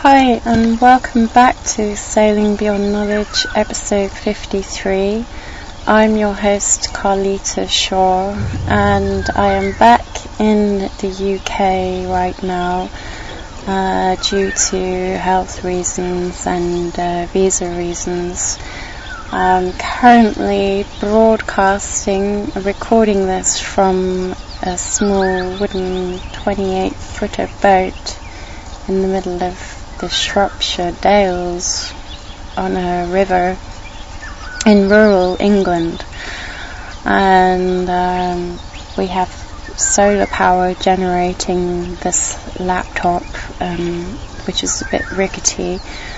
Hi, and welcome back to Sailing Beyond Knowledge, episode 53. I'm your host, Carlita Shaw, and I am back in the UK right now due to health reasons and visa reasons. I'm currently recording this from a small wooden 28-footer boat in the middle of the Shropshire Dales on a river in rural England, and we have solar power generating this laptop, which is a bit rickety.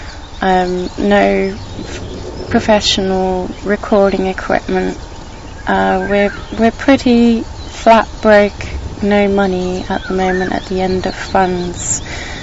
No professional recording equipment. We're pretty flat broke, no money at the moment at the end of funds.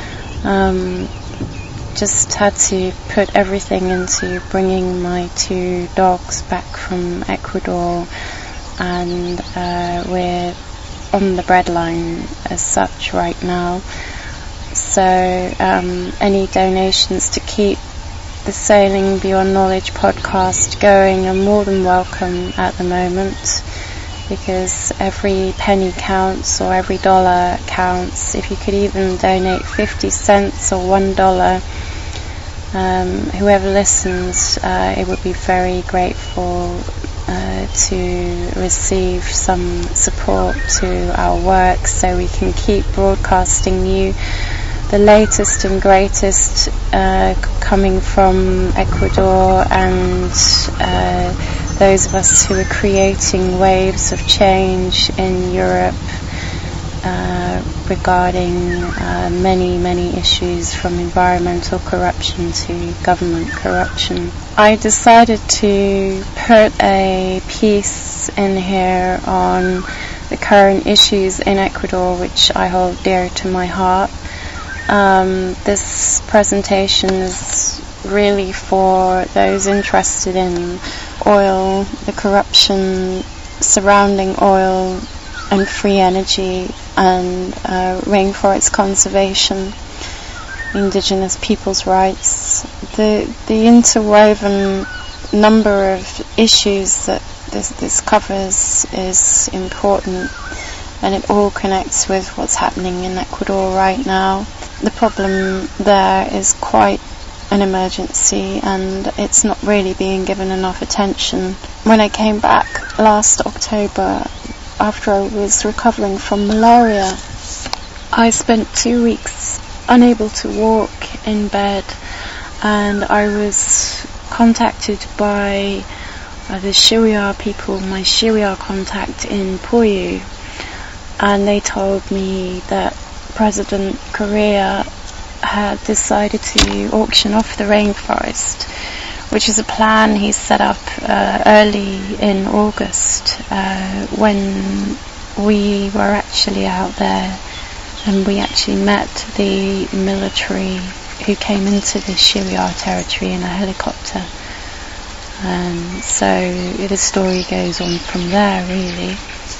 Just had to put everything into bringing my 2 dogs back from Ecuador, and we're on the breadline as such right now. So any donations to keep the Sailing Beyond Knowledge podcast going are more than welcome at the moment, because every penny counts, or every dollar counts. If you could even donate 50 cents or $1, whoever listens, it would be very grateful to receive some support to our work, so we can keep broadcasting you the latest and greatest coming from Ecuador, and those of us who are creating waves of change in Europe regarding many issues, from environmental corruption to government corruption. I decided to put a piece in here on the current issues in Ecuador, which I hold dear to my heart. This presentation is really for those interested in oil, the corruption surrounding oil and free energy, and rainforest conservation, indigenous people's rights. The interwoven number of issues that this covers is important, and it all connects with what's happening in Ecuador right now. The problem there is quite an emergency, and it's not really being given enough attention. When I came back last October, after I was recovering from malaria, I spent 2 weeks unable to walk in bed, and I was contacted by the Shiriyar people, my Shiriyar contact in Puyu, and they told me that President Correa had decided to auction off the rainforest, which is a plan he set up early in August, when we were actually out there, and we actually met the military who came into the Shiriyar territory in a helicopter. And so the story goes on from there, really.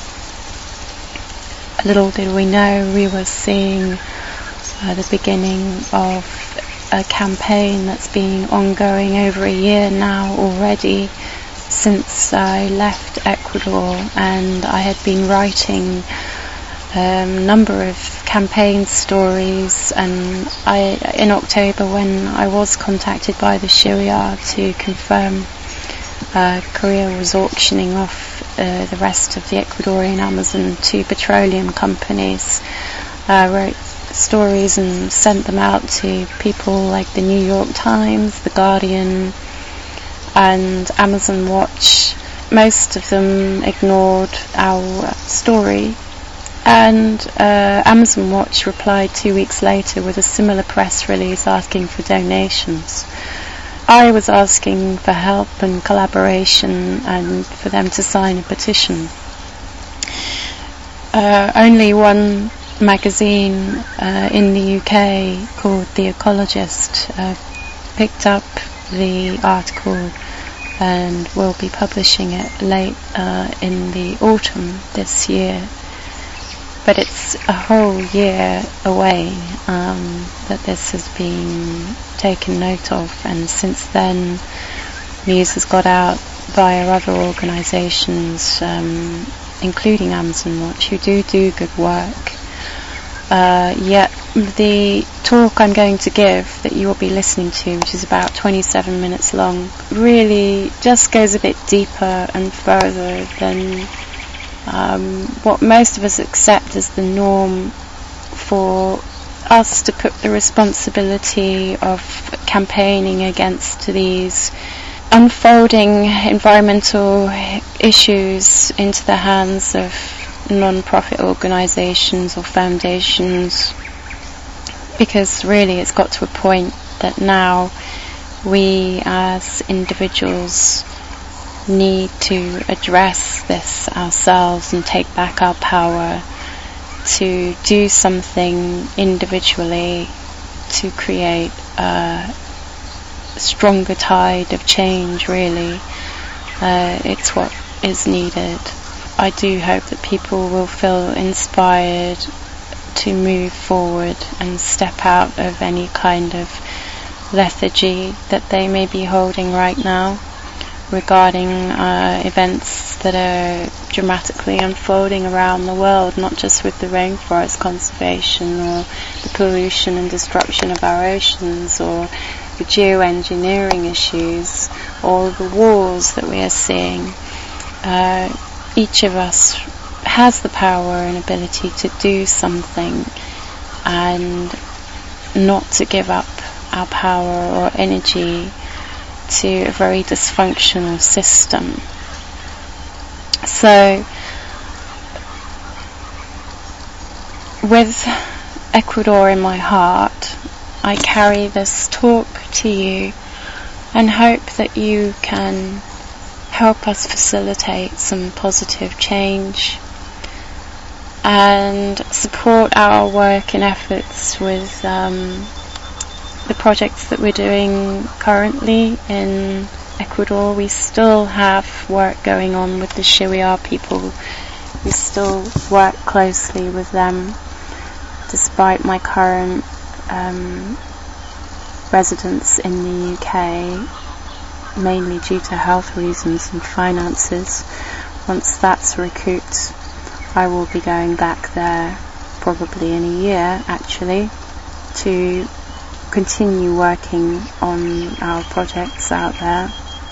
Little did we know we were seeing the beginning of a campaign that's been ongoing over a year now already, since I left Ecuador, and I had been writing a number of campaign stories, and in October, when I was contacted by the Shiriyar to confirm Korea was auctioning off the rest of the Ecuadorian Amazon to petroleum companies, wrote stories and sent them out to people like the New York Times, the Guardian, and Amazon Watch. Most of them ignored our story, and Amazon Watch replied 2 weeks later with a similar press release asking for donations. I was asking for help and collaboration, and for them to sign a petition. Only one magazine in the UK called The Ecologist picked up the article and will be publishing it late in the autumn this year. but it's a whole year away that this has been taken note of, and since then news has got out via other organisations, including Amazon Watch, who do good work. Yet the talk I'm going to give that you will be listening to, which is about 27 minutes long, really just goes a bit deeper and further than what most of us accept as the norm for us to put the responsibility of campaigning against these unfolding environmental issues into the hands of non-profit organisations or foundations, because really it's got to a point that now we as individuals need to address this ourselves and take back our power to do something individually to create a stronger tide of change. Really, it's what is needed. I do hope that people will feel inspired to move forward and step out of any kind of lethargy that they may be holding right now regarding events that are dramatically unfolding around the world, not just with the rainforest conservation or the pollution and destruction of our oceans or the geoengineering issues or the wars that we are seeing. Each of us has the power and ability to do something and not to give up our power or energy to a very dysfunctional system. So, with Ecuador in my heart, I carry this talk to you and hope that you can help us facilitate some positive change and support our work and efforts with the projects that we're doing currently in Ecuador. We still have work going on with the Shiwiar people. We still work closely with them despite my current residence in the UK, mainly due to health reasons and finances. Once that's recouped, I will be going back there probably in a year actually to continue working on our projects out there.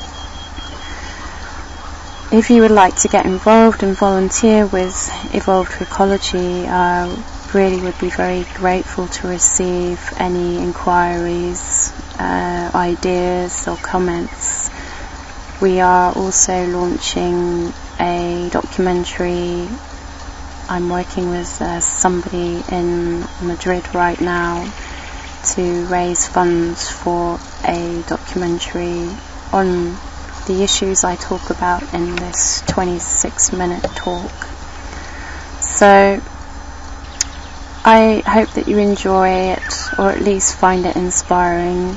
If you would like to get involved and volunteer with Evolved Ecology, I really would be very grateful to receive any inquiries, ideas or comments. We are also launching a documentary. I'm working with somebody in Madrid right now to raise funds for a documentary on the issues I talk about in this 26-minute talk. So I hope that you enjoy it, or at least find it inspiring,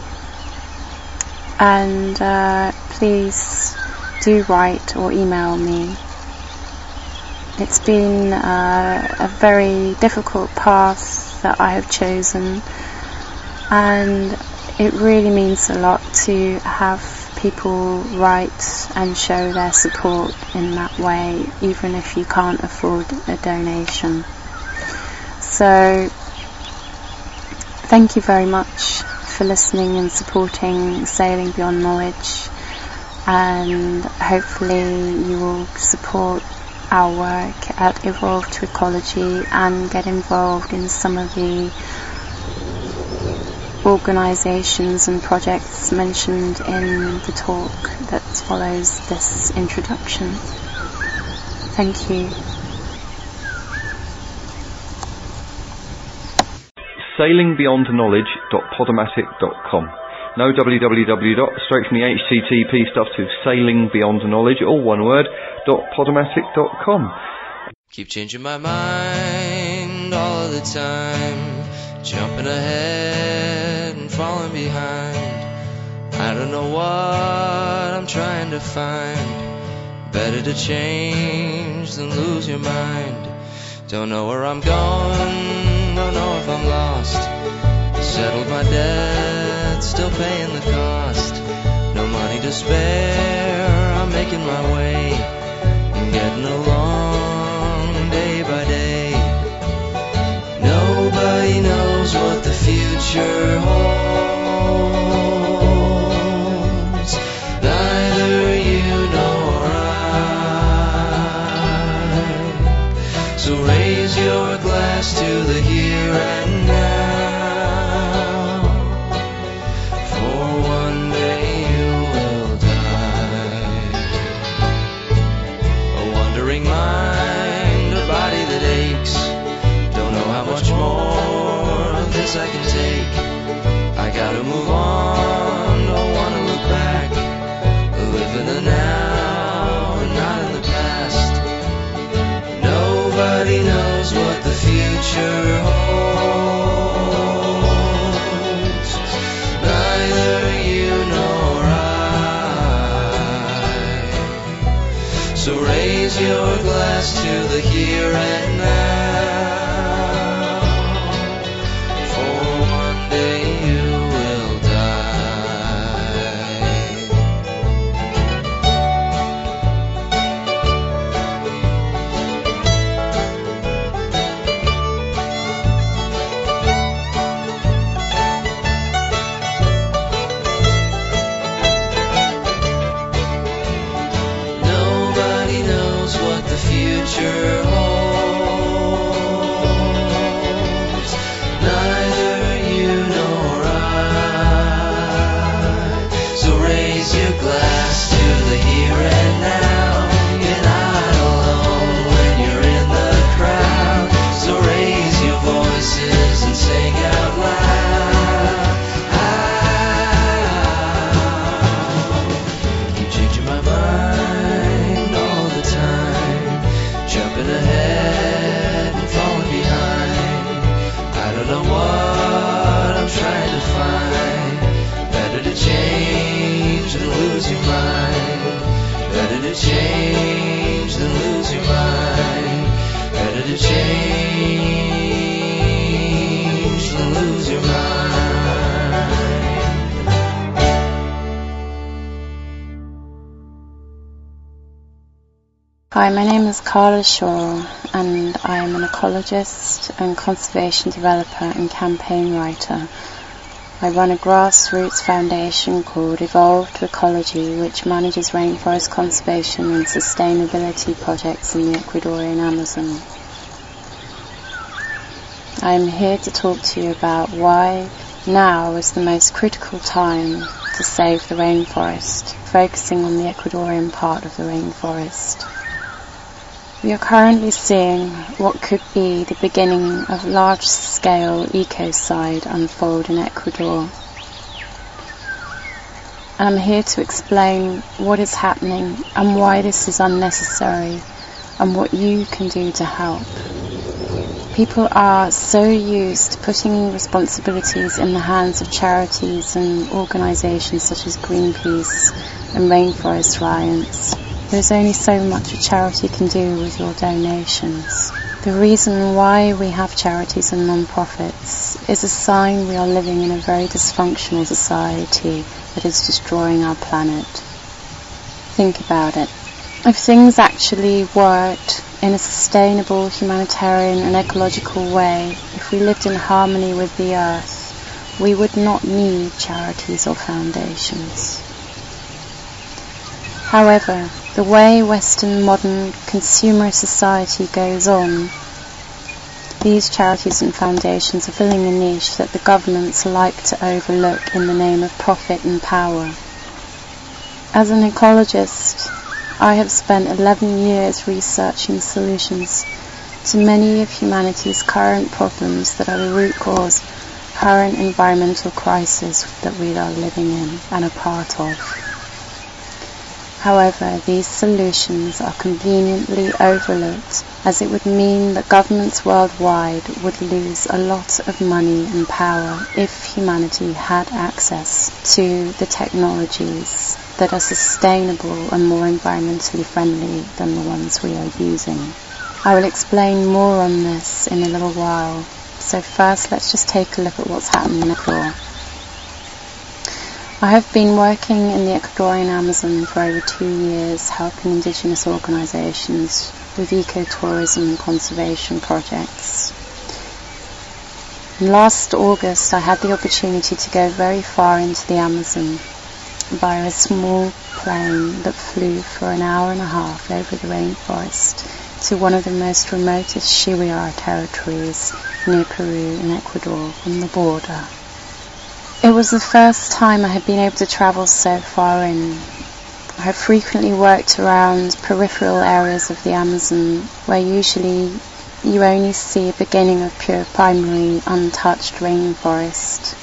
and please do write or email me. It's been a very difficult path that I have chosen, and it really means a lot to have people write and show their support in that way, even if you can't afford a donation. So thank you very much for listening and supporting Sailing Beyond Knowledge, and hopefully you will support our work at Evolved Ecology and get involved in some of the organisations and projects mentioned in the talk that follows this introduction. Thank you. sailingbeyondknowledge.podomatic.com. No www. Straight from the HTTP stuff to sailingbeyondknowledge, all one word, .podomatic.com. Keep changing my mind all of the time, jumping ahead and falling behind. I don't know what I'm trying to find. Better to change than lose your mind. Don't know where I'm going, don't know if I'm lost. Settled my debt, still paying the cost. No money to spare, I'm making my way. I'm getting along day by day. Nobody knows what the future holds. Neither you nor I. So raise your glass to the here and now. I can take. I gotta move on, don't wanna look back. Live in the now and not in the past. Nobody knows what the future holds. Neither you nor I. So raise your glass to the here and now. Change than lose your mind. Better to change than lose your mind. Hi, my name is Carla Shaw, and I am an ecologist and conservation developer and campaign writer. I run a grassroots foundation called Evolve to Ecology, which manages rainforest conservation and sustainability projects in the Ecuadorian Amazon. I am here to talk to you about why now is the most critical time to save the rainforest, focusing on the Ecuadorian part of the rainforest. We are currently seeing what could be the beginning of large-scale ecocide unfold in Ecuador. And I'm here to explain what is happening and why this is unnecessary and what you can do to help. People are so used to putting responsibilities in the hands of charities and organisations such as Greenpeace and Rainforest Alliance. There's only so much a charity can do with your donations. The reason why we have charities and non-profits is a sign we are living in a very dysfunctional society that is destroying our planet. Think about it. If things actually worked in a sustainable, humanitarian and ecological way, if we lived in harmony with the earth, we would not need charities or foundations. However, the way Western modern consumer society goes on, these charities and foundations are filling a niche that the governments like to overlook in the name of profit and power. As an ecologist, I have spent 11 years researching solutions to many of humanity's current problems that are the root cause of current environmental crisis that we are living in and a part of. However, these solutions are conveniently overlooked, as it would mean that governments worldwide would lose a lot of money and power if humanity had access to the technologies that are sustainable and more environmentally friendly than the ones we are using. I will explain more on this in a little while. So first, let's just take a look at what's happening in Ecuador. I have been working in the Ecuadorian Amazon for over 2 years, helping indigenous organisations with ecotourism and conservation projects. Last August, I had the opportunity to go very far into the Amazon via a small plane that flew for an hour and a half over the rainforest to one of the most remotest Shiwayar territories near Peru and Ecuador on the border. It was the first time I had been able to travel so far in. I have frequently worked around peripheral areas of the Amazon where usually you only see a beginning of pure primary untouched rainforest.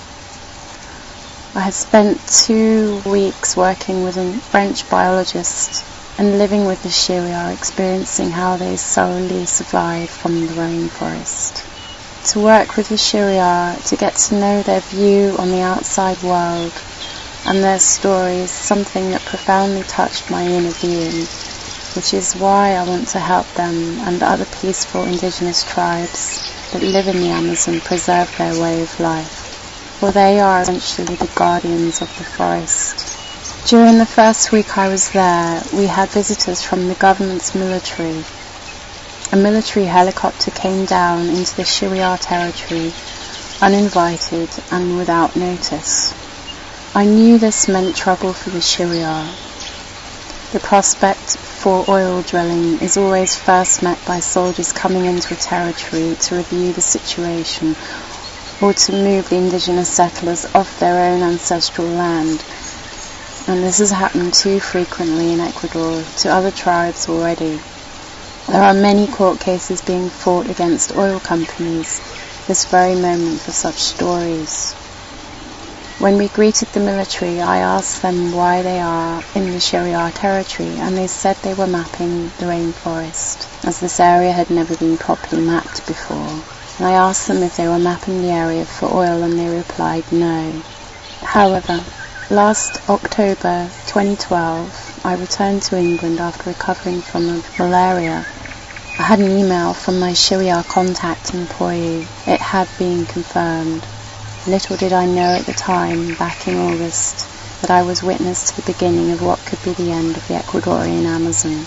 I have spent 2 weeks working with a French biologist and living with the Shiwayar, experiencing how they solely survive from the rainforest. To work with the Shiwayar, to get to know their view on the outside world and their stories, something that profoundly touched my inner being, which is why I want to help them and other peaceful indigenous tribes that live in the Amazon preserve their way of life, for they are essentially the guardians of the forest. During the first week I was there, we had visitors from the government's military. A military helicopter came down into the Shiwayar territory, uninvited and without notice. I knew this meant trouble for the Shiwayar. The prospect for oil drilling is always first met by soldiers coming into a territory to review the situation or to move the indigenous settlers off their own ancestral land. And this has happened too frequently in Ecuador to other tribes already. There are many court cases being fought against oil companies this very moment for such stories. When we greeted the military, I asked them why they are in the Shiwayar territory, and they said they were mapping the rainforest, as this area had never been properly mapped before. And I asked them if they were mapping the area for oil, and they replied no. However, last October 2012, I returned to England after recovering from malaria. I had an email from my Shiwayar contact in Poyu. It had been confirmed. Little did I know at the time, back in August, that I was witness to the beginning of what could be the end of the Ecuadorian Amazon.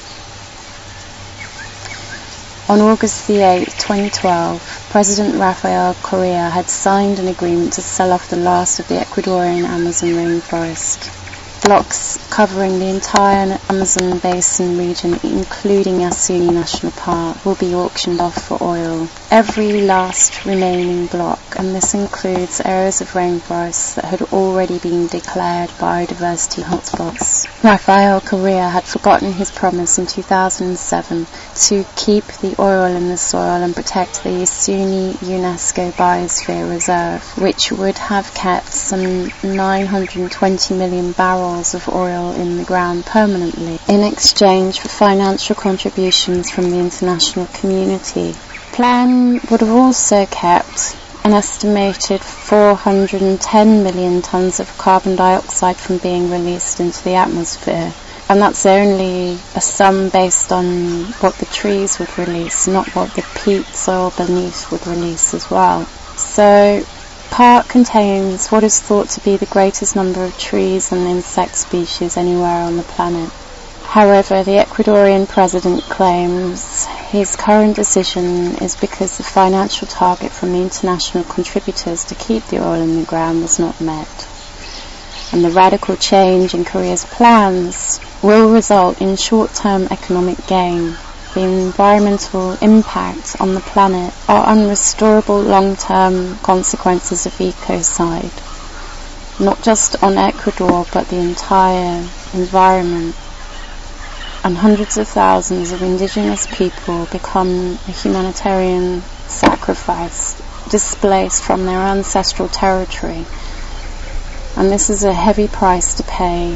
On August the 8th, 2012, President Rafael Correa had signed an agreement to sell off the last of the Ecuadorian Amazon rainforest. Blocks covering the entire Amazon basin region, including Yasuni National Park, will be auctioned off for oil. Every last remaining block, and this includes areas of rainforests that had already been declared biodiversity hotspots. Rafael Correa had forgotten his promise in 2007 to keep the oil in the soil and protect the Yasuni UNESCO Biosphere Reserve, which would have kept some 920 million barrels of oil in the ground permanently, in exchange for financial contributions from the international community. Plan would have also kept an estimated 410 million tons of carbon dioxide from being released into the atmosphere. And that's only a sum based on what the trees would release, not what the peat soil beneath would release as well. So, park contains what is thought to be the greatest number of trees and insect species anywhere on the planet. However, the Ecuadorian president claims his current decision is because the financial target from the international contributors to keep the oil in the ground was not met. And the radical change in Korea's plans will result in short-term economic gain. The environmental impact on the planet are unrestorable long-term consequences of ecocide, not just on Ecuador but the entire environment. And hundreds of thousands of indigenous people become a humanitarian sacrifice, displaced from their ancestral territory. And this is a heavy price to pay.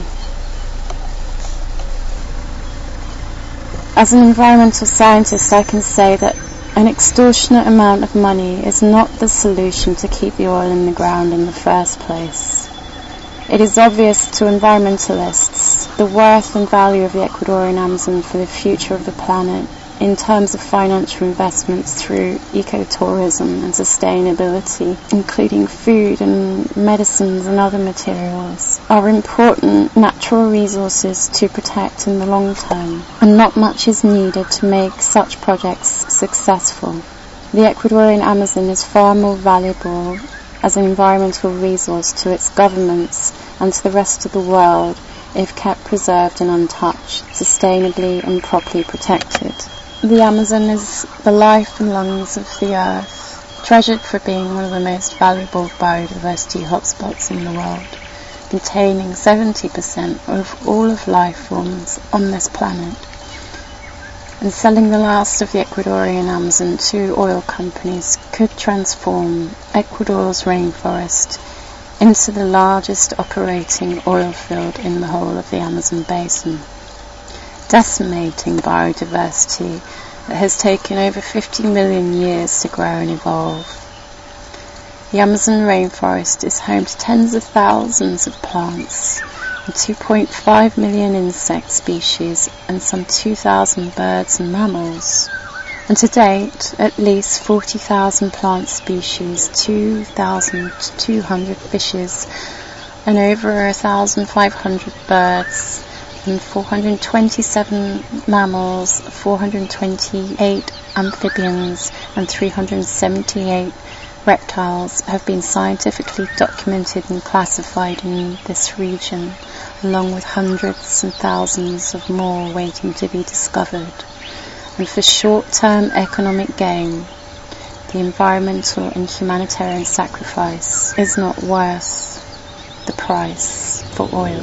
As an environmental scientist, I can say that an extortionate amount of money is not the solution to keep the oil in the ground in the first place. It is obvious to environmentalists the worth and value of the Ecuadorian Amazon for the future of the planet in terms of financial investments through ecotourism and sustainability, including food and medicines and other materials, are important natural resources to protect in the long term, and not much is needed to make such projects successful. The Ecuadorian Amazon is far more valuable as an environmental resource to its governments and to the rest of the world if kept preserved and untouched, sustainably and properly protected. The Amazon is the life and lungs of the earth, treasured for being one of the most valuable biodiversity hotspots in the world, containing 70% of all of life forms on this planet. And selling the last of the Ecuadorian Amazon to oil companies could transform Ecuador's rainforest into the largest operating oil field in the whole of the Amazon basin, decimating biodiversity that has taken over 50 million years to grow and evolve. The Amazon rainforest is home to tens of thousands of plants and 2.5 million insect species and some 2,000 birds and mammals. And to date, at least 40,000 plant species, 2,200 fishes, and over 1,500 birds, and 427 mammals, 428 amphibians, and 378 reptiles have been scientifically documented and classified in this region, along with hundreds and thousands of more waiting to be discovered. And for short-term economic gain, the environmental and humanitarian sacrifice is not worth the price for oil.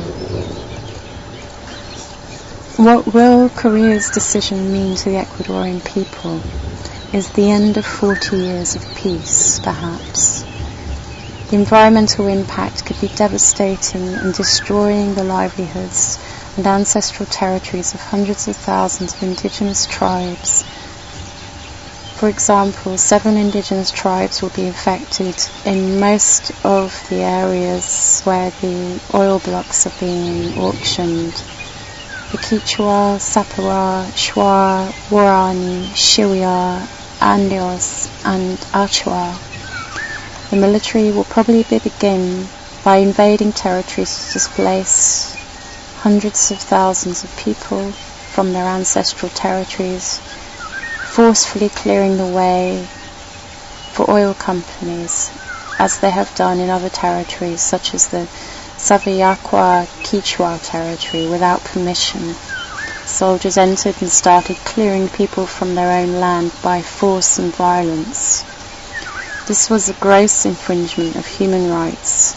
What will Korea's decision mean to the Ecuadorian people is the end of 40 years of peace, perhaps. The environmental impact could be devastating and destroying the livelihoods and ancestral territories of hundreds of thousands of indigenous tribes. For example, 7 indigenous tribes will be affected in most of the areas where the oil blocks are being auctioned. The Quechua, Sapua, Shuar, Guarani, Shiwia, Andios and Achua. The military will probably begin by invading territories to displace hundreds of thousands of people from their ancestral territories, forcefully clearing the way for oil companies, as they have done in other territories such as the Savillaqua Quechua territory without permission. Soldiers entered and started clearing people from their own land by force and violence. This was a gross infringement of human rights,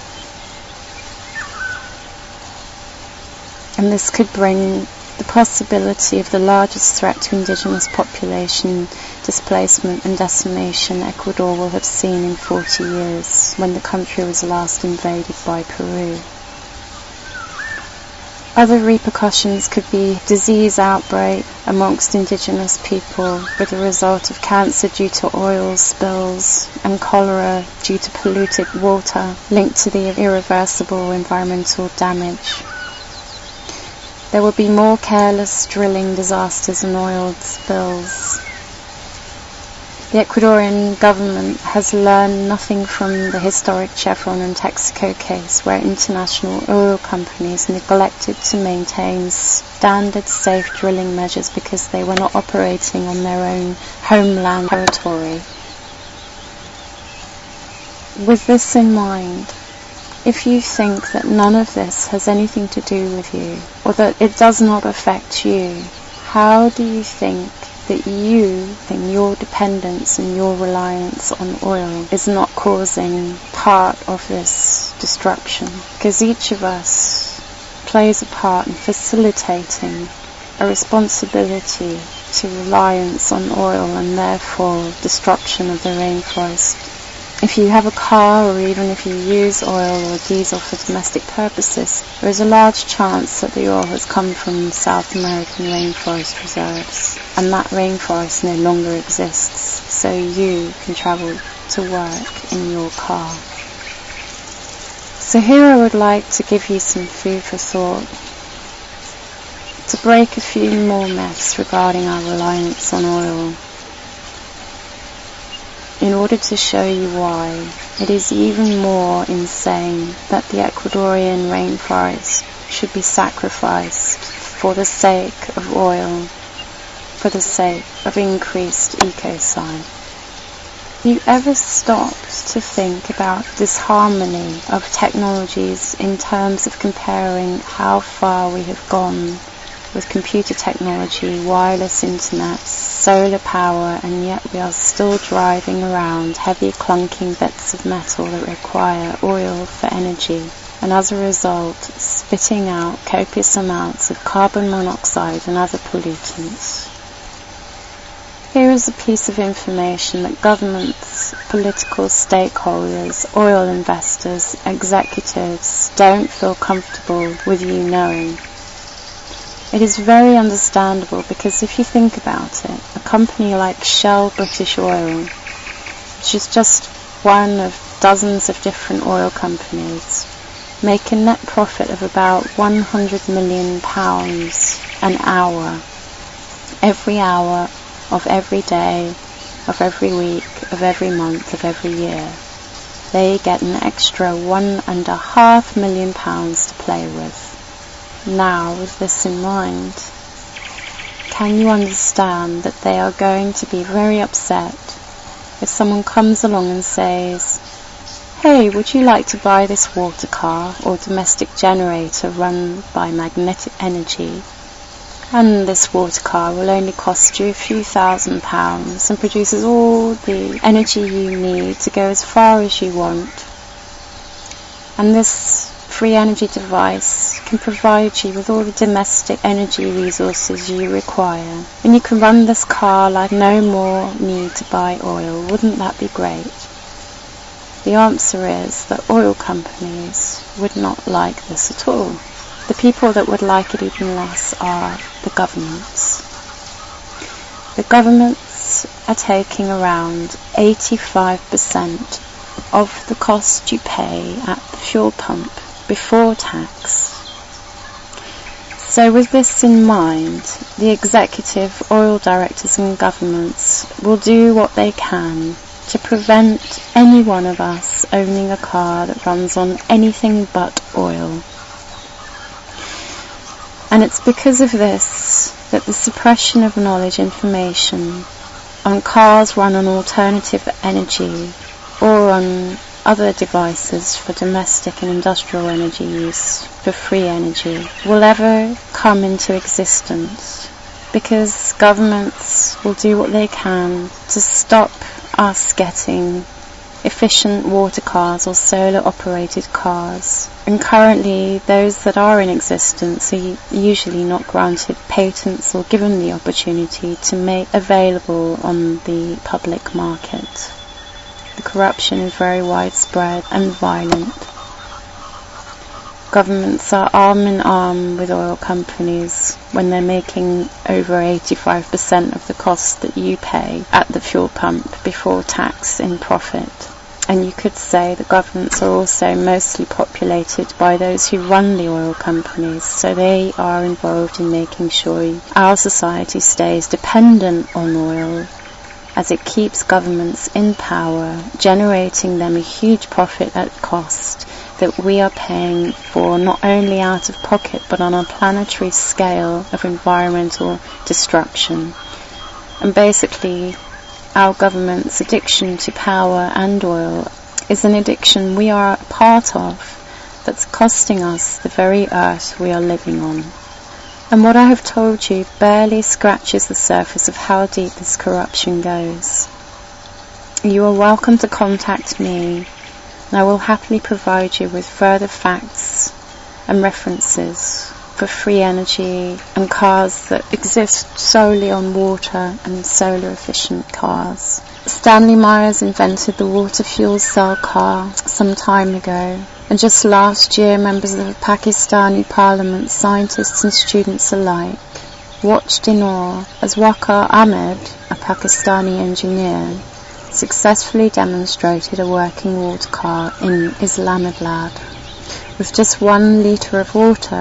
and this could bring the possibility of the largest threat to indigenous population displacement and decimation Ecuador will have seen in 40 years, when the country was last invaded by Peru. Other repercussions could be disease outbreak amongst indigenous people with the result of cancer due to oil spills and cholera due to polluted water linked to the irreversible environmental damage. There will be more careless drilling disasters and oil spills. The Ecuadorian government has learned nothing from the historic Chevron and Texaco case, where international oil companies neglected to maintain standard safe drilling measures because they were not operating on their own homeland territory. With this in mind, if you think that none of this has anything to do with you, or that it does not affect you, how do you think that you and your dependence and your reliance on oil is not causing part of this destruction? Because each of us plays a part in facilitating a responsibility to reliance on oil and therefore destruction of the rainforest. If you have a car, or even if you use oil or diesel for domestic purposes, there is a large chance that the oil has come from South American rainforest reserves, and that rainforest no longer exists, so you can travel to work in your car. So here I would like to give you some food for thought, to break a few more myths regarding our reliance on oil, in order to show you why it is even more insane that the Ecuadorian rainforest should be sacrificed for the sake of oil, for the sake of increased ecocide. Have you ever stopped to think about this harmony of technologies in terms of comparing how far we have gone with computer technology, wireless internet, solar power, and yet we are still driving around heavy clunking bits of metal that require oil for energy, and as a result spitting out copious amounts of carbon monoxide and other pollutants? Here is a piece of information that governments, political stakeholders, oil investors, executives don't feel comfortable with you knowing. It is very understandable, because if you think about it, a company like Shell British Oil, which is just one of dozens of different oil companies, make a net profit of about £100 million an hour, every hour of every day, of every week, of every month, of every year. They get an extra £1.5 million to play with. Now, with this in mind, can you understand that they are going to be very upset if someone comes along and says, "Hey, would you like to buy this water car or domestic generator run by magnetic energy? And this water car will only cost you a few £1,000s and produces all the energy you need to go as far as you want. And this free energy device can provide you with all the domestic energy resources you require. And you can run this car like no more need to buy oil. Wouldn't that be great?" The answer is that oil companies would not like this at all. The people that would like it even less are the governments. The governments are taking around 85% of the cost you pay at the fuel pump before tax. So with this in mind, the executive, oil directors and governments will do what they can to prevent any one of us owning a car that runs on anything but oil. And it's because of this that the suppression of knowledge information on cars run on alternative energy or on other devices for domestic and industrial energy use, for free energy, will ever come into existence, because governments will do what they can to stop us getting efficient water cars or solar operated cars. And currently those that are in existence are usually not granted patents or given the opportunity to make available on the public market. The corruption is very widespread and violent. Governments are arm in arm with oil companies when they're making over 85% of the cost that you pay at the fuel pump before tax in profit. And you could say the governments are also mostly populated by those who run the oil companies, so they are involved in making sure our society stays dependent on oil, as it keeps governments in power, generating them a huge profit at cost that we are paying for, not only out of pocket but on a planetary scale of environmental destruction. And basically, our government's addiction to power and oil is an addiction we are a part of, that's costing us the very earth we are living on. And what I have told you barely scratches the surface of how deep this corruption goes. You are welcome to contact me, and I will happily provide you with further facts and references for free energy and cars that exist solely on water and solar efficient cars. Stanley Myers invented the water fuel cell car some time ago, and just last year members of the Pakistani parliament, scientists and students alike, watched in awe as Waqar Ahmed, a Pakistani engineer, successfully demonstrated a working water car in Islamabad. With just 1 litre of water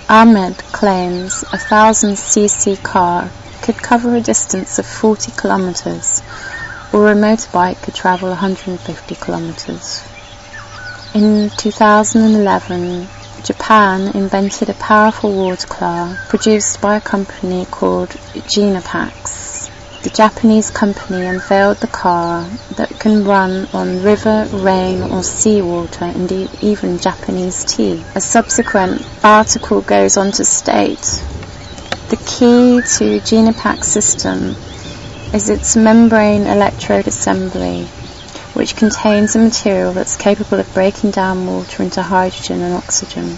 Ahmed claims a 1000cc car could cover a distance of 40 kilometers, or a motorbike could travel 150 kilometers. In 2011, Japan invented a powerful water car produced by a company called Genapax. The Japanese company unveiled the car that can run on river, rain or seawater, and even Japanese tea. A subsequent article goes on to state, the key to Genapax system is its membrane electrode assembly, which contains a material that's capable of breaking down water into hydrogen and oxygen.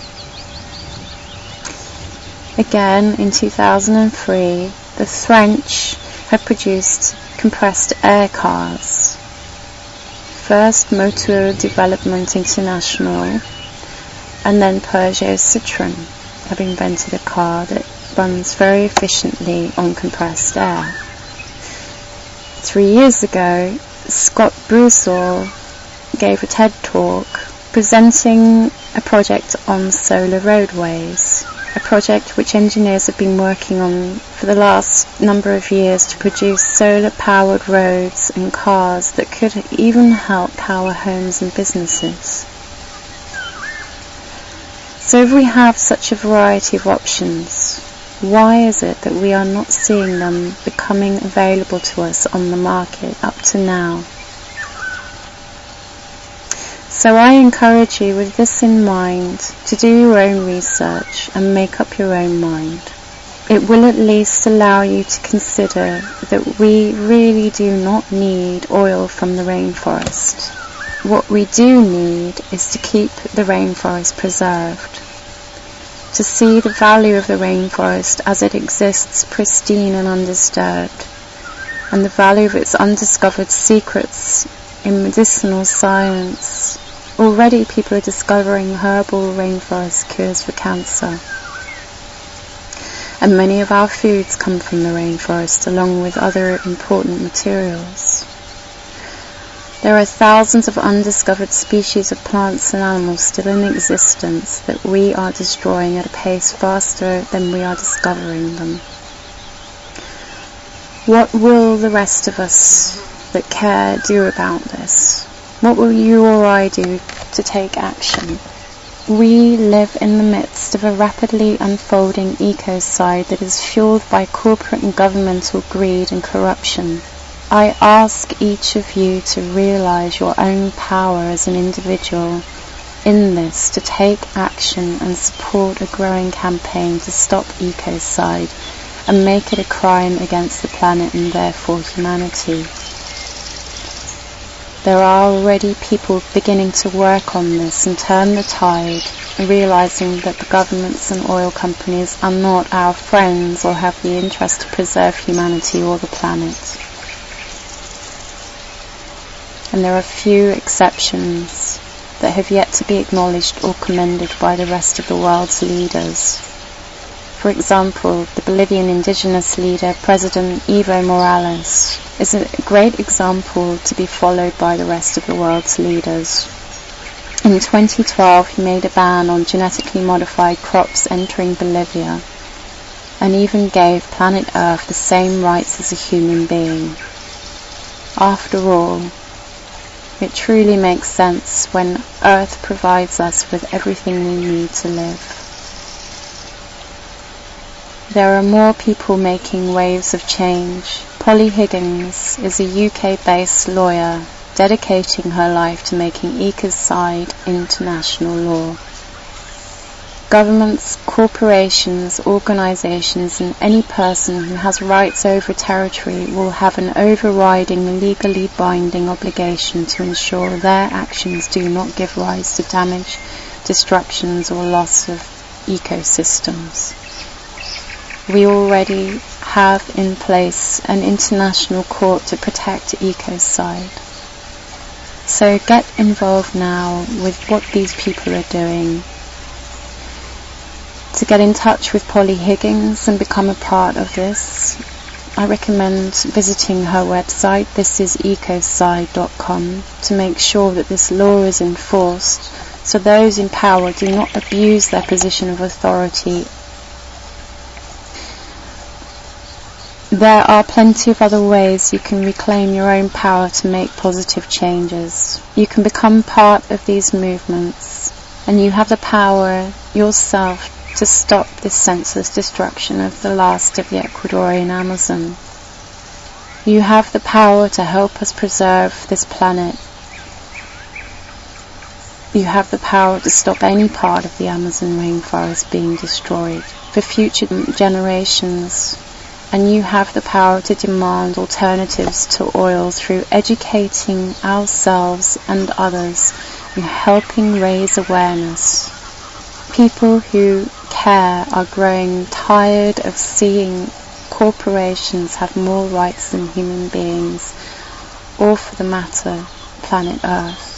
Again, in 2003, the French had produced compressed air cars. First Motor Development International and then Peugeot Citroën have invented a car that runs very efficiently on compressed air. 3 years ago, Scott Brussel gave a TED talk presenting a project on solar roadways, a project which engineers have been working on for the last number of years to produce solar-powered roads and cars that could even help power homes and businesses. So if we have such a variety of options, why is it that we are not seeing them becoming available to us on the market up to now? So I encourage you, with this in mind, to do your own research and make up your own mind. It will at least allow you to consider that we really do not need oil from the rainforest. What we do need is to keep the rainforest preserved, to see the value of the rainforest as it exists pristine and undisturbed, and the value of its undiscovered secrets in medicinal science. Already people are discovering herbal rainforest cures for cancer. And many of our foods come from the rainforest, along with other important materials. There are thousands of undiscovered species of plants and animals still in existence that we are destroying at a pace faster than we are discovering them. What will the rest of us that care do about this? What will you or I do to take action? We live in the midst of a rapidly unfolding ecocide that is fueled by corporate and governmental greed and corruption. I ask each of you to realize your own power as an individual in this, to take action and support a growing campaign to stop ecocide and make it a crime against the planet and therefore humanity. There are already people beginning to work on this and turn the tide, realizing that the governments and oil companies are not our friends or have the interest to preserve humanity or the planet. And there are few exceptions that have yet to be acknowledged or commended by the rest of the world's leaders. For example, the Bolivian indigenous leader, President Evo Morales, is a great example to be followed by the rest of the world's leaders. In 2012, he made a ban on genetically modified crops entering Bolivia, and even gave planet Earth the same rights as a human being. After all, it truly makes sense when Earth provides us with everything we need to live. There are more people making waves of change. Polly Higgins is a UK-based lawyer dedicating her life to making ecocide international law. Governments, corporations, organisations and any person who has rights over territory will have an overriding legally binding obligation to ensure their actions do not give rise to damage, destructions or loss of ecosystems. We already have in place an international court to protect ecocide. So get involved now with what these people are doing. To get in touch with Polly Higgins and become a part of this, I recommend visiting her website, thisisecocide.com, to make sure that this law is enforced so those in power do not abuse their position of authority. There are plenty of other ways you can reclaim your own power to make positive changes. You can become part of these movements, and you have the power yourself to stop this senseless destruction of the last of the Ecuadorian Amazon. You have the power to help us preserve this planet. You have the power to stop any part of the Amazon rainforest being destroyed for future generations. And you have the power to demand alternatives to oil through educating ourselves and others and helping raise awareness. People who care are growing tired of seeing corporations have more rights than human beings, or for the matter, planet Earth.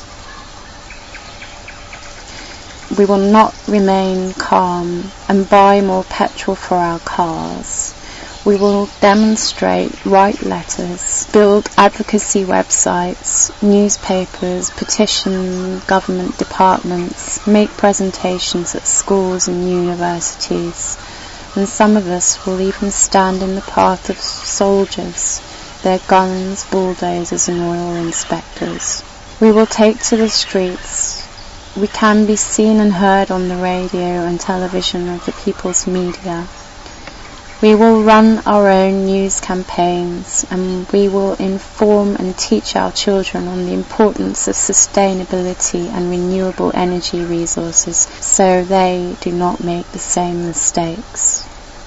We will not remain calm and buy more petrol for our cars. We will demonstrate, write letters, build advocacy websites, newspapers, petition government departments, make presentations at schools and universities, and some of us will even stand in the path of soldiers, their guns, bulldozers and oil inspectors. We will take to the streets. We can be seen and heard on the radio and television of the people's media. We will run our own news campaigns, and we will inform and teach our children on the importance of sustainability and renewable energy resources so they do not make the same mistakes.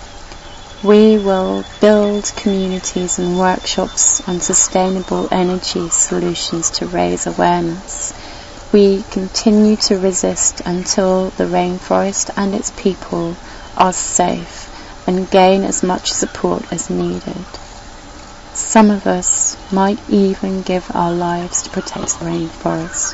We will build communities and workshops on sustainable energy solutions to raise awareness. We continue to resist until the rainforest and its people are safe and gain as much support as needed. Some of us might even give our lives to protect the rainforest.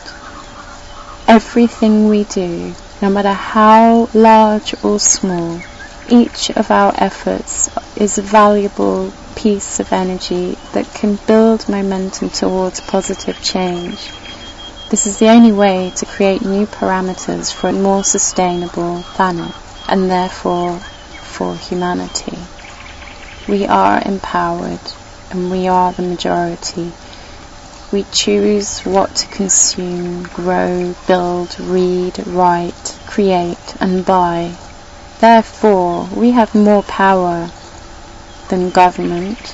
Everything we do, no matter how large or small, each of our efforts is a valuable piece of energy that can build momentum towards positive change. This is the only way to create new parameters for a more sustainable planet, and therefore for humanity. We are empowered, and we are the majority. We choose what to consume, grow, build, read, write, create, and buy. Therefore, we have more power than government,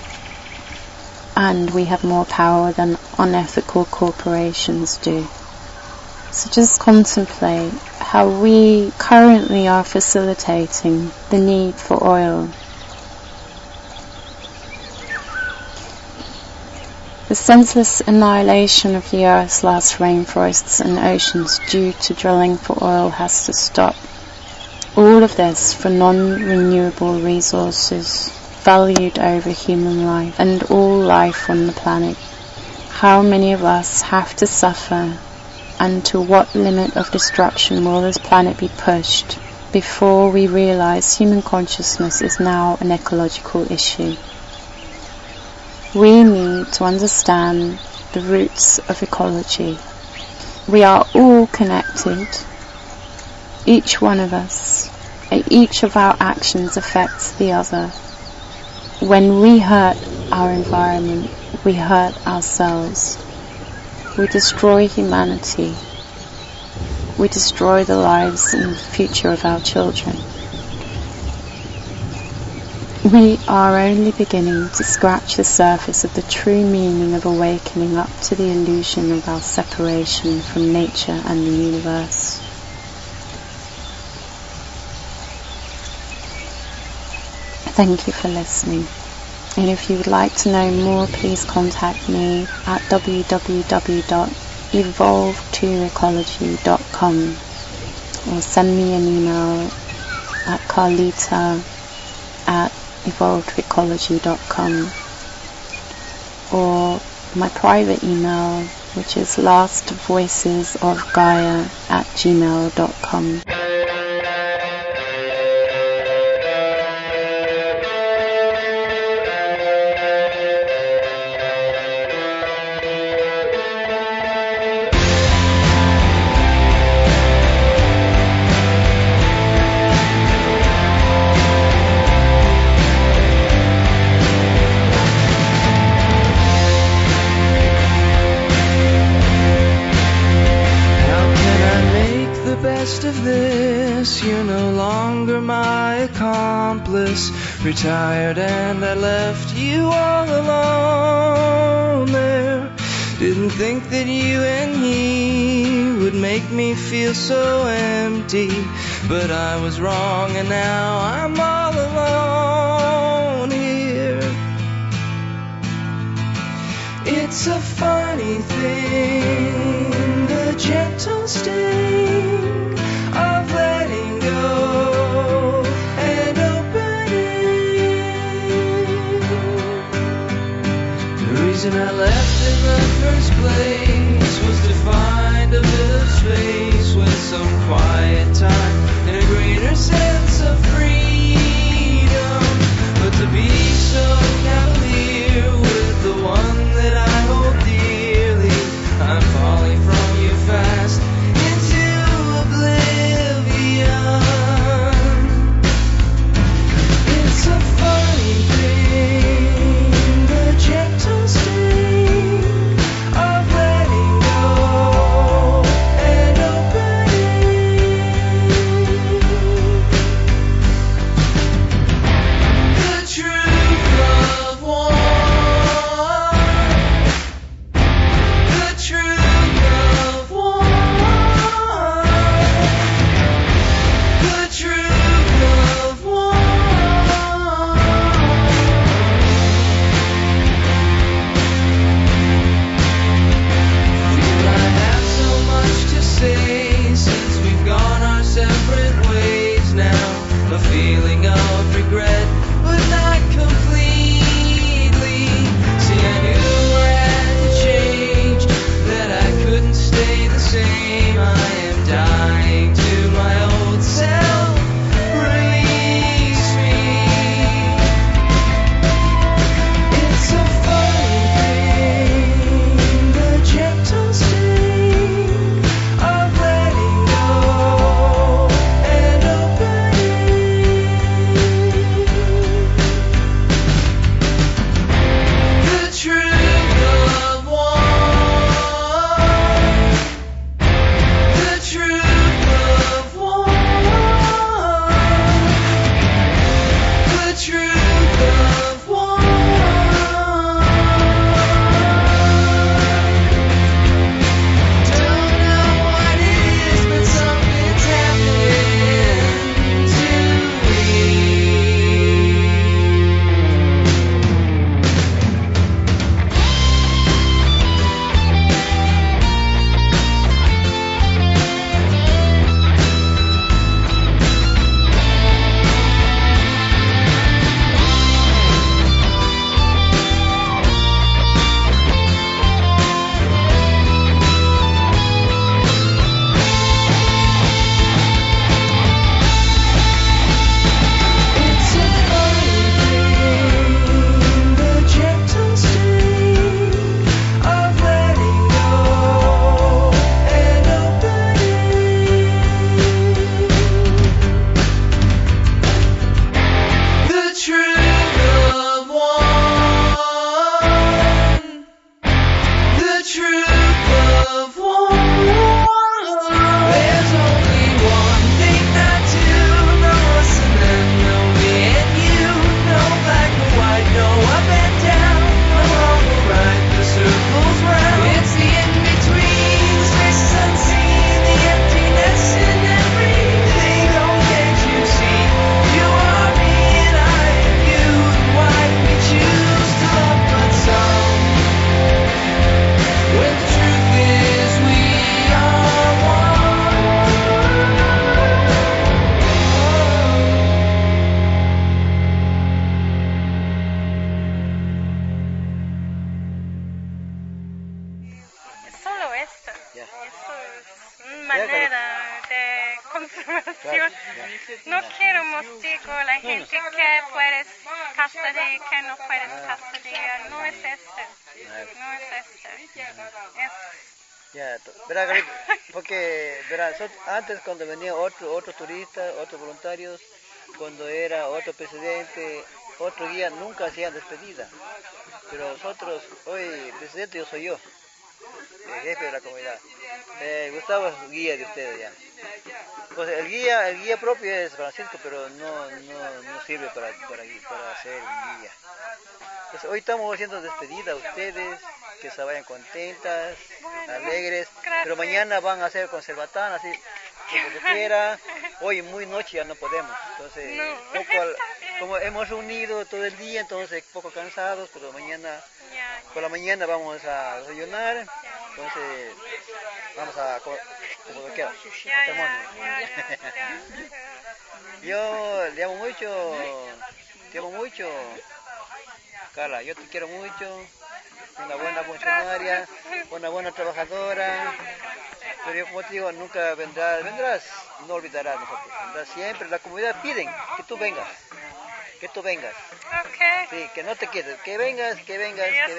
and we have more power than unethical corporations do. So just contemplate how we currently are facilitating the need for oil. The senseless annihilation of the Earth's last rainforests and oceans due to drilling for oil has to stop. All of this for non-renewable resources valued over human life and all life on the planet. How many of us have to suffer, and to what limit of destruction will this planet be pushed before we realize human consciousness is now an ecological issue? We need to understand the roots of ecology. We are all connected. Each one of us, each of our actions affects the other. When we hurt our environment, we hurt ourselves. We destroy humanity. We destroy the lives and the future of our children. We are only beginning to scratch the surface of the true meaning of awakening up to the illusion of our separation from nature and the universe. Thank you for listening. And if you would like to know more, please contact me at www.evolve2ecology.com or send me an email at carlita@evolvedecology.com or my private email, which is lastvoicesofgaia@gmail.com. rest of this. You're no longer my accomplice. Retired and I left you all alone there. Didn't think that you and he would make me feel so empty, but I was wrong and now I'm all alone here. It's a funny thing, the gentle sting of letting go and opening. The reason I left in the first place was to find a bit of space with some quiet time and a greater sense of freedom. But to be so cavalier with the one that I hold dearly, I'm falling from you fast into oblivion. It's a funny thing, the gentle sting of letting go and opening. The truth of one. The truth of one. The truth of one. Feel I have so much to say since we've gone our separate ways now. A feeling of regret, but not completely. See, I knew I had to change, that I couldn't stay the same. I am dying to my old self. Release me. It's a funny thing, the gentle sting of letting go and opening. The truth of one. The truth of one. The truth of one. Don't know what it is, but something's happening to me. It's a funny thing, the gentle sting of letting go and opening. The truth of one. The truth of one. There's only one thing that do, no us and them, no me and you, no black or white, no up and down, no wrong or right, the circle's round. It's the in-between, the spaces unseen, the emptiness in everything. Oh, can't you see? You are me and I am you, and why we choose to love but some. When the truth is we are one. Es solo esto. Eso es una manera de conservación. No quiero mostigo a la gente que puedes custodiar, que no puedes custodiar. No es este. No es este. Es Ya, verá, Gabriel, porque verá, antes cuando venía otro turista, otros voluntarios, cuando era otro presidente, otro guía, nunca hacían despedida. Pero nosotros, hoy, presidente, yo soy yo. jefe de la comunidad. Gustavo es guía de ustedes ya. Pues el guía propio es Francisco, pero no sirve para ser un guía. Pues hoy estamos haciendo despedida a ustedes, que se vayan contentas, alegres, pero mañana van a hacer conservatán, así como se quiera. Hoy muy noche ya no podemos, entonces como hemos reunido todo el día, entonces poco cansados, pero mañana por la mañana vamos a desayunar, entonces vamos a como lo quiera. Yo te amo mucho, Carla, yo te quiero mucho, una buena funcionaria, una buena trabajadora, pero yo como te digo, nunca vendrás, no olvidarás nosotros, vendrás siempre, la comunidad piden que tú vengas. Okay. Sí, que no te quedes, que vengas. Pero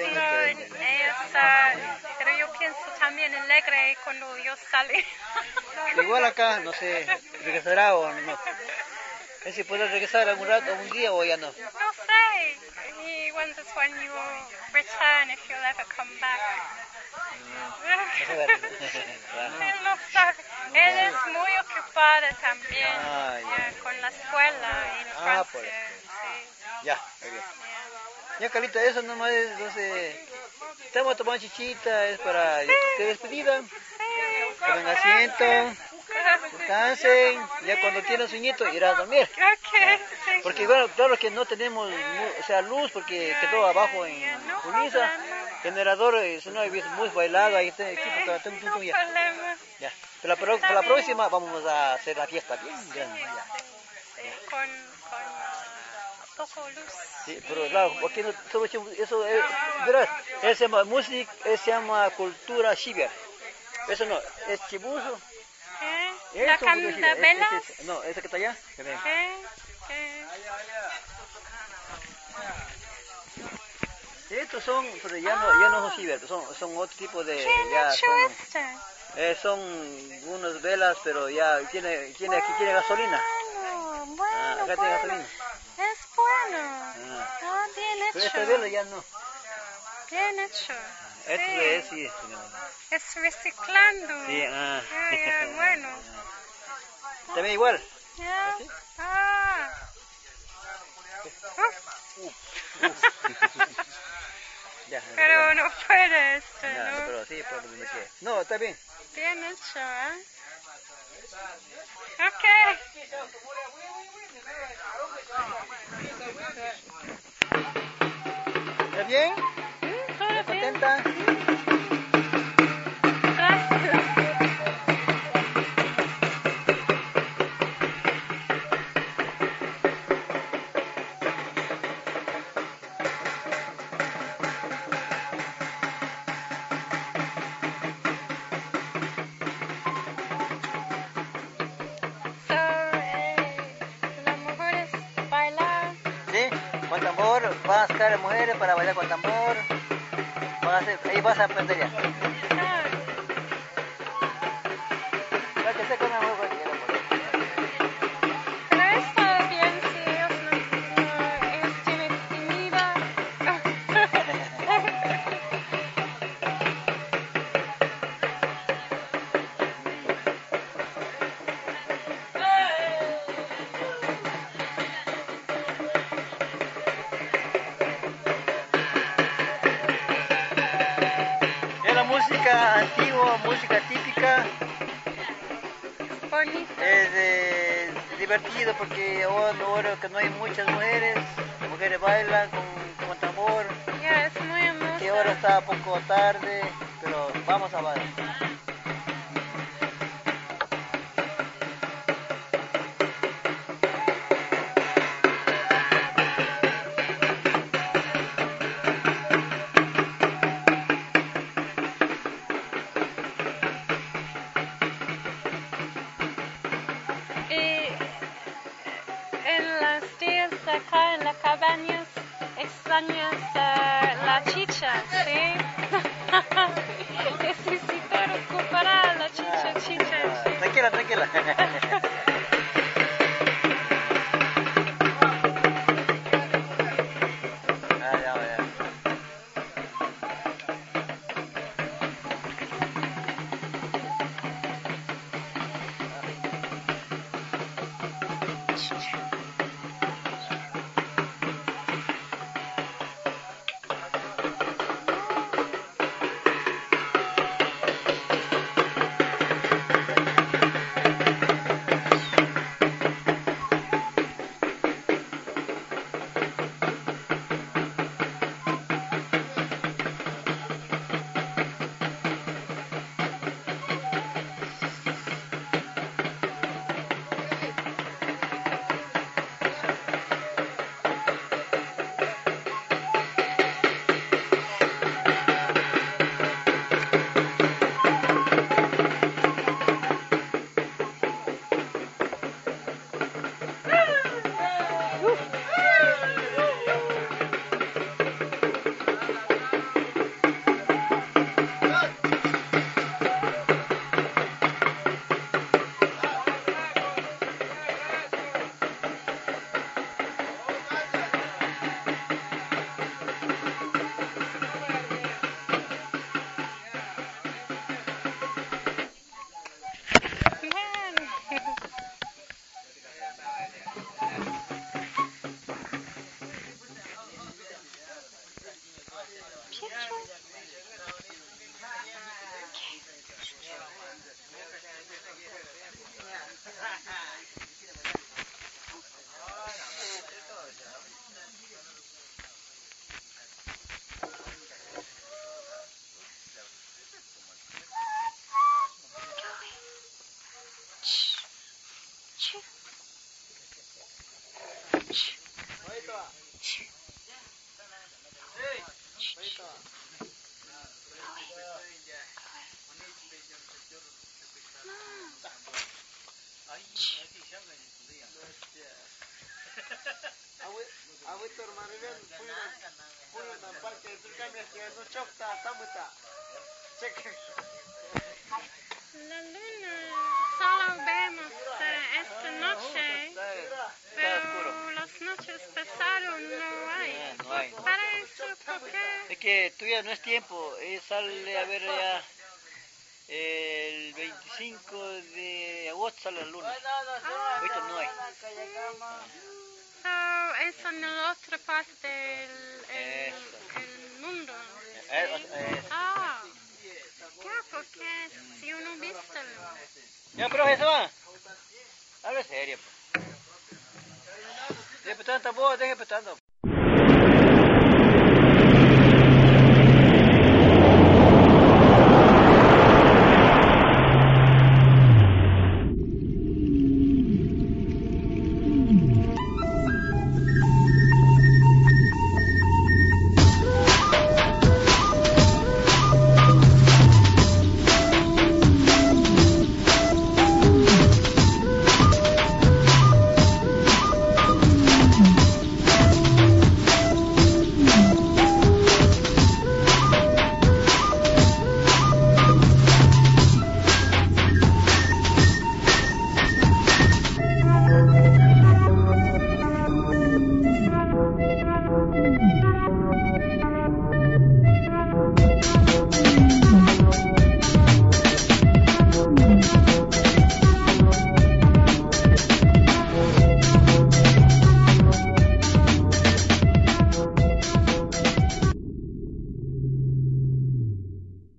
yo pienso también alegre cuando yo salí. Igual acá, no sé, regresará o no. Es si puedes regresar algún rato, algún día o ya no. No sé. He wonders when you will return, if you'll ever come back. Él no sabe. Él es muy ocupado también con la escuela en Francia. Sí. Ya, muy bien. Ya, Carlita, eso nomás es, entonces, estamos tomando chichita, es para de despedida. Tomen asiento, descansen, ya cuando tienen sueñito irán a dormir. Porque bueno, claro que no tenemos luz porque quedó abajo en Julissa. Generador es muy bailado, ahí está ya. Pero para la próxima vamos a hacer la fiesta bien grande. Con poco luz. Sí, pero claro, aquí no, eso verás, se llama música, se llama cultura shiver. Eso no, es chibuzo. ¿La canta velas? No, esa que está allá. Estos son, pero ya no son shiver, son otro tipo de. Son unas velas, pero ya tiene gasolina. Bueno, acá tiene gasolina. Es bueno. Bien hecho. Pero esta vela ya no. Bien hecho. Esto sí. Es reciclando. Sí, bueno. También igual. Ya, pero no puedes. No, pero sí, por donde quiera. No, está bien. Bien hecho, Ok. ¿Está bien? ¿Estás contenta? Con tambor, van a sacar las mujeres para bailar con tambor, ahí vas a aprender ya. Que sea con una mujer cualquiera. Pero está bien si ellos tienen timida. Música antigua, música típica. Bonito. Es divertido porque ahora que no hay muchas mujeres, las mujeres bailan con tambor. Es muy hermoso. Que ahora está un poco tarde, pero vamos a bailar. Acá en las cabañas extrañas la chicha, ¿sí? Necesito recuperar la chicha. Tranquila. La luna solo vemos esta noche, pero las noches pasadas no hay. No hay. Para eso, ¿por qué? Es que todavía no es tiempo, sale a ver ya el 25 de agosto sale la luna. Ahorita no hay. So, es en la otra parte del el mundo. ¿Sí? Ah, ya, porque si uno viste Ya, profe, se va. Habla serio. Deje petando, vos, deje petando.